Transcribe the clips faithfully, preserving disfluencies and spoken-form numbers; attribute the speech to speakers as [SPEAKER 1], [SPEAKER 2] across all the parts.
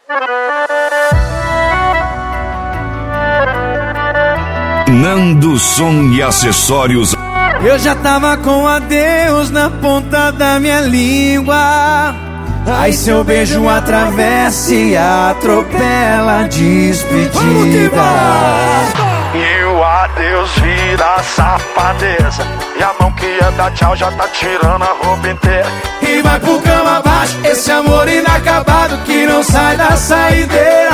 [SPEAKER 1] Nando Som e Acessórios.
[SPEAKER 2] Eu já tava com adeus na ponta da minha língua. Aí seu beijo atravessa e atropela a despedida.
[SPEAKER 3] E o adeus vira safadeza. E a mão que ia dar tchau já tá tirando a roupa inteira.
[SPEAKER 2] E vai pro cama abaixo, esse amor inacabado que não sai da saideira.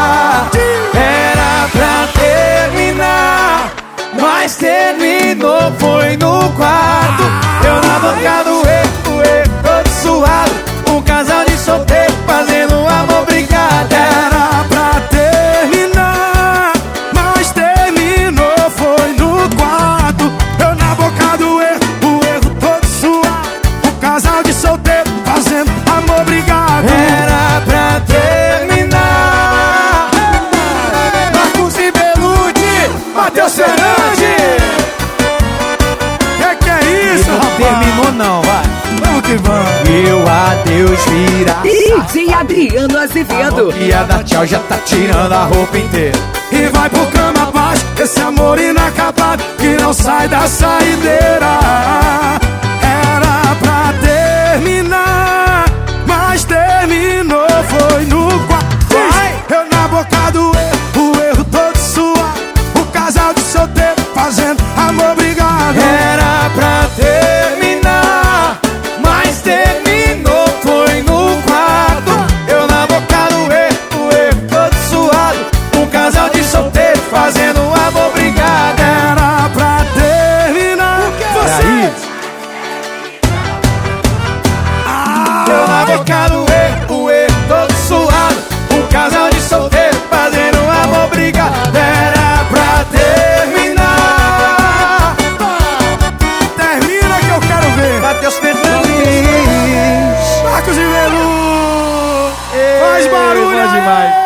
[SPEAKER 2] Era pra terminar, mas terminou, foi no quarto. Eu na boca do erro, erro todo suado. Um casal de solteiro fazendo amor brigado. Era pra terminar, mas terminou, foi no quarto. Eu na boca do erro, o erro todo suado. Um casal de solteiro fazendo amor brigado. Era pra terminar. Marcos e Belucci, Matheus Fernandes. Que que é isso, não rapaz? Terminou não, vai. Vamos que vamos. E o adeus vira
[SPEAKER 4] D J Adriano Azevedo.
[SPEAKER 2] E a da tchau já tá tirando a roupa inteira. E vai pro cama abaixo, esse amor inacabado que não sai da saideira. Era pra terminar, mas terminou, foi no quarto. Eu na boca do erro, o erro todo suado. O casal de solteiro fazendo amor brigado. Era pra terminar, mas terminou, foi no quarto. Eu na boca do erro, o erro todo suado. Um casal de solteiro fazendo amor brigado. Era pra terminar. Você eu na boca do erro, o erro todo suado. Um casal de solteiro fazendo amor brigado. Era pra terminar. Termina que eu quero ver. Matheus Fernandes, Marcos e Velu. Faz barulho, demais.